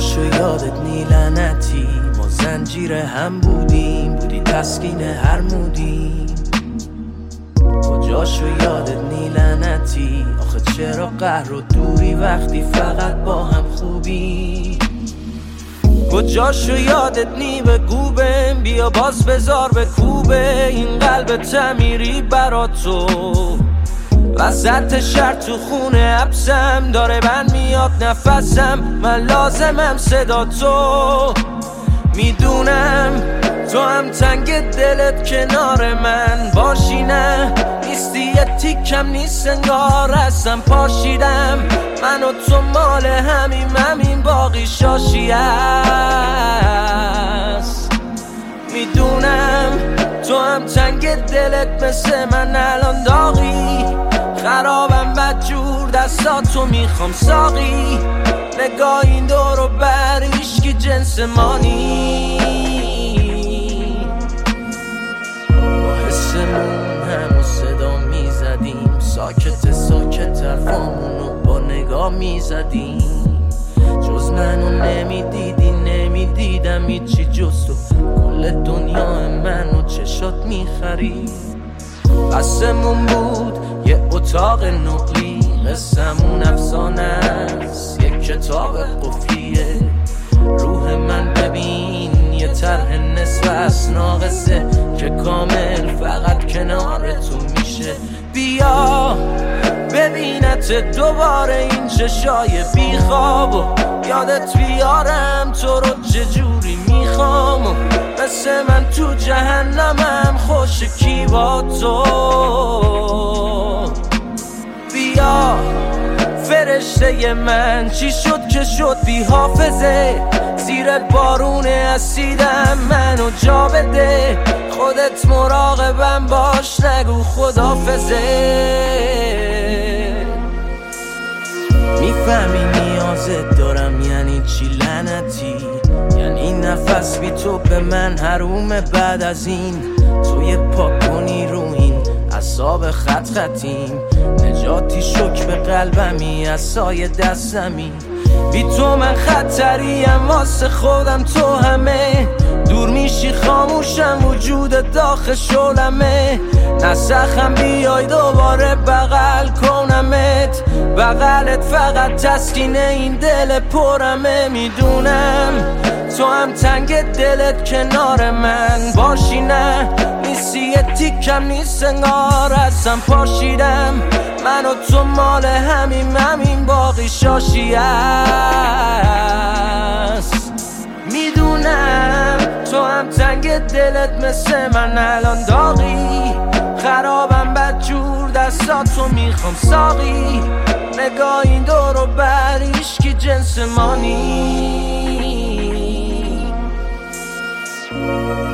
کجاشو یادت نی لعنتی، ما زنجیر هم بودیم، بودی تسکین هر مودیم. کجاشو یادت نی لعنتی، آخه چرا قهر و دوری وقتی فقط با هم خوبی. کجاشو یادت نی بگو بهم، بیا باز بذار به کوبه این قلب تمیری برا تو. وسط شهر تو خونه حبسم، داره بند میاد نفسم، من لازمم صدا تو. میدونم تو هم تنگ دلت کنار من باشی، نه نیستی یه تیکم نیست انگار هستم پاشیدم. من و تو مال همین باقی شاشی است. میدونم تو هم تنگ دلت مثل من الان داغی، خرابم بدجور دستاتو میخوام ساقی. نگاه این دور و بر هیچکی جنس ما نی، با حسمون همو صدا میزدیم، ساکت حرفامونو با نگاه میزدیم. جز منو نمیدیدی نمیدیدم هیچی جز تو، کل دنیا منو چشات میخرید. قسمون بود یه اتاق نقلی، قسمون افسانه است یک کتاب قفلیه. روح من ببین یه طرح نصف از ناقصه که کامل فقط کنار تو میشه. بیا ببینت دوباره این چشای بیخواب و یادت بیارم تو رو چجوری میخوام. و مثل من تو جهنمم خوش کی با تو. بیا فرشته من چی شد که شد بی حافظه، زیر بارون اسیدم منو جا بده. خودت مراقبم باش نگو خدافظه. میفهمی نیازت دارم یعنی چی لعنتی، یعنی نفس بی تو به من حرومه. بعد از این توی پاک کنی رو این اعصاب خطیم، نجاتی شک به قلبمی از سایه دستمی. بی تو من خطریم واسه خودم، تو همه دور میشی خاموشم وجود داخل شلمه. نسخم بیای دوباره بغل کنمت، بغلت فقط تسکین این دل پرمه. میدونم تو هم تنگ دلت کنار من باشی، نه نیستی یه تیکم نیست انگار هستم پاشیدم. من و تو مال همین باقی شاشی است. میدونم تو هم تنگ دلت مثل من الان داغی، خرابم بدجور دستاتو میخوام ساقی. نگاه این دور و بر هیچکی جنس ما نی.